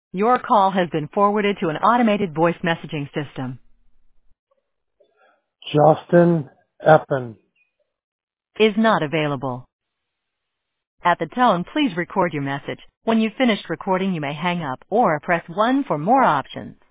Your call has been forwarded to an automated voice messaging system. Justin Eppen. Is not available. At the tone, please record your message. When you've finished recording, you may hang up or press 1 for more options.